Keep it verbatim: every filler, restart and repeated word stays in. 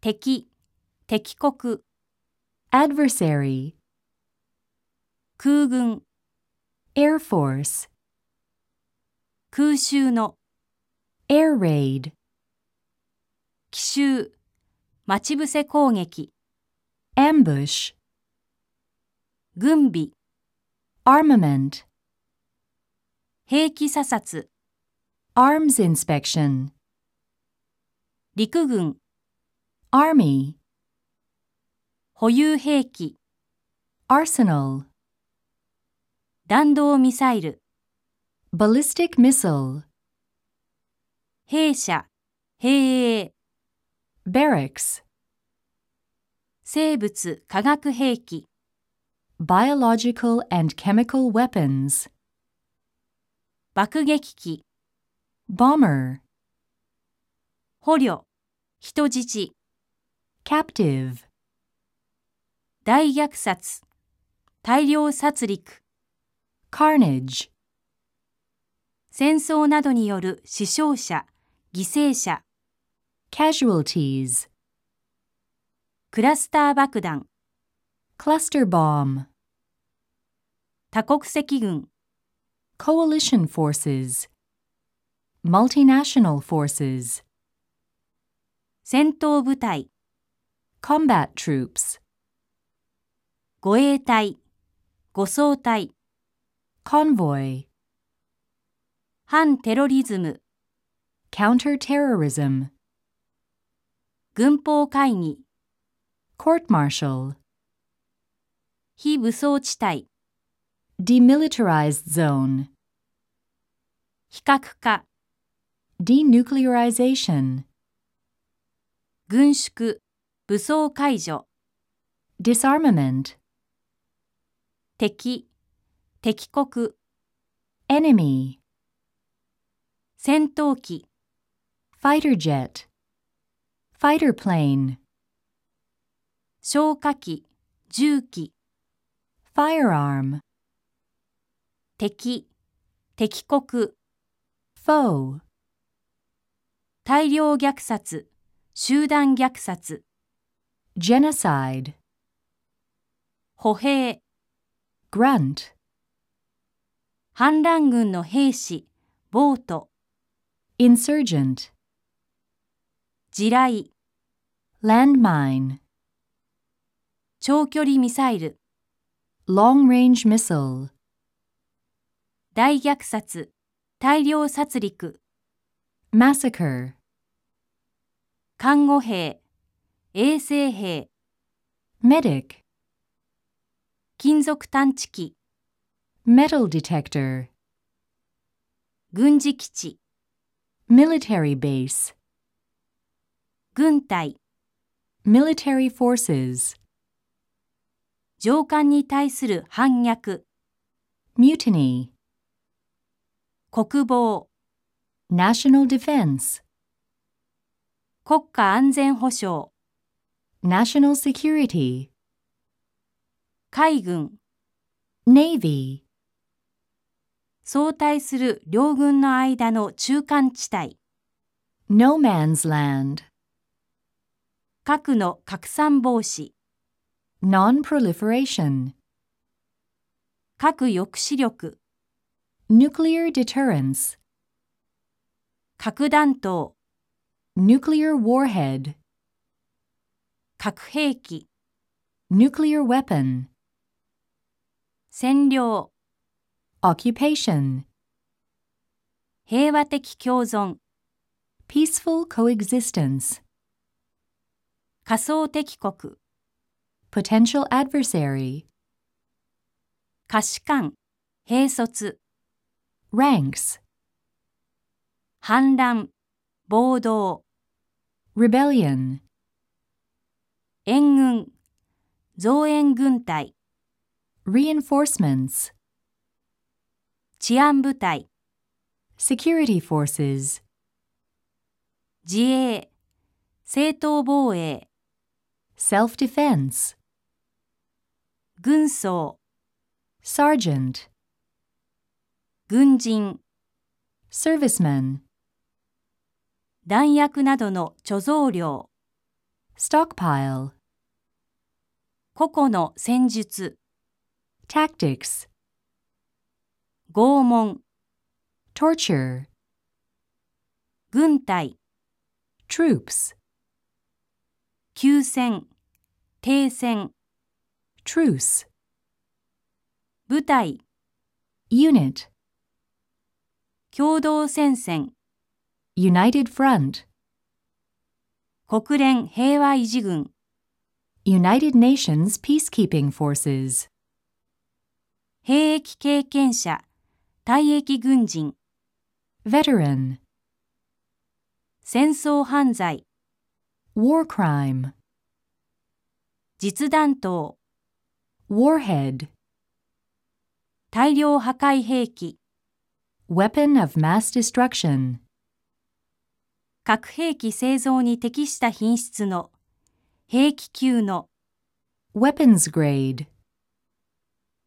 敵、敵国、 adversary, 空軍、 air force, 空襲の、 air raid, 奇襲、待ち伏せ攻撃、 ambush, 軍備、 armament, 兵器査察、 arms inspection, 陸軍、 army, 保有兵器、 arsenal, 弾道ミサイル、 ballistic missile, 兵舎、兵営、 barracks, 生物化学兵器、 biological and chemical weapons, 爆撃機、 bomber, 捕虜、人質、 captive, 大虐殺、大量殺戮、 carnage, 戦争などによる死傷者、犠牲者、 casualties, クラスター爆弾、 cluster bomb, 多国籍軍、 coalition forces, multinational forces, 戦闘部隊、 combat troops, 護衛隊、護送隊、 convoy, 反テロリズム、 counterterrorism, 軍法会議、 court martial, 非武装地帯、 demilitarized zone, 非核化、 denuclearization, 軍縮、武装解除、 disarmament, 敵、敵国、 enemy, 戦闘機、 fighter jet, fighter plane, 消火器、銃器、 firearm, 敵、敵国、 foe, 大量虐殺、集団虐殺、 genocide, 歩兵、 grunt, 反乱軍の兵士、ボート、 insurgent, 地雷、 landmine, 長距離ミサイル、 long-range missile, 大虐殺、大量殺戮、 massacre, 看護兵、衛生兵、 medic, 金属探知機、 metal detector, 軍事基地、 military base, 軍隊、 military forces, 上官に対する反逆、 mutiny, 国防、 national defense, 国家安全保障、 national security, 海軍、 navy, 相対する両軍の間の中間地帯、 no man's land, 核の拡散防止、 non-proliferation, 核抑止力、 nuclear deterrence, 核弾頭、 nuclear warhead, 核兵器、 nuclear weapon, 占領、 occupation, 平和的共存、 peaceful coexistence, 仮想敵国、 potential adversary, 下士官、兵卒、 ranks, 反乱、暴動、 rebellion, 援軍、増援軍隊、 reinforcements, 治安部隊、 security forces, 自衛、正当防衛、 self-defense, 軍曹、 sergeant, 軍人、 serviceman, 弾薬などの貯蔵量、 stockpile, 個々の戦術、 tactics, 拷問、 torture, 軍隊、 troops, 休戦、停戦、 truce, 部隊、 unit, 共同戦線、 united front, 国連平和維持軍、 United Nations peacekeeping forces, 兵役経験者、退役軍人、 veteran, 戦争犯罪、 war crime, 実弾頭、 warhead, 大量破壊兵器、 weapon of mass destruction, 核兵器製造に適した品質の、兵器級の、 weapons grade.